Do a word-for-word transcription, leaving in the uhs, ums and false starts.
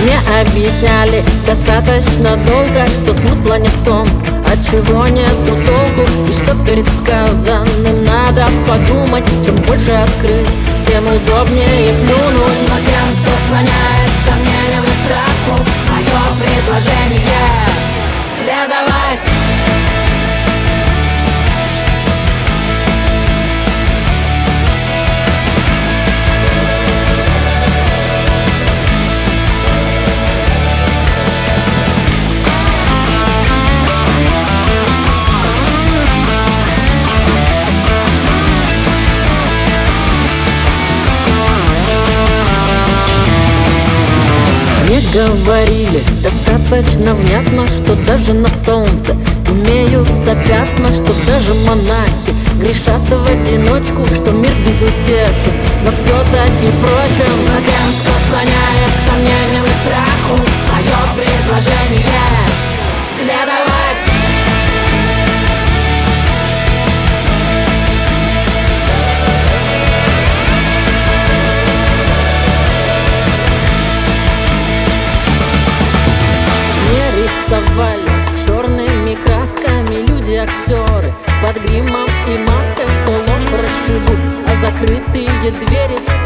Мне объясняли достаточно долго, что смысла нет в том, от чего нету толку, и что перед сказанным надо подумать. Чем больше открыт, тем удобнее плюнуть. Но тем, кто склоняет к сомнениям и страху, мое предложение — следовать. Мне говорили достаточно внятно, что даже на солнце имеются пятна, что даже монахи грешат в одиночку, что мир безутешен, но все-таки прочим. Но тем, кто склоняет к сомнениям и страху, мое предложение — следовать. Рисовали черными красками люди-актеры под гримом и маской, что лоб расшибут, а закрытые двери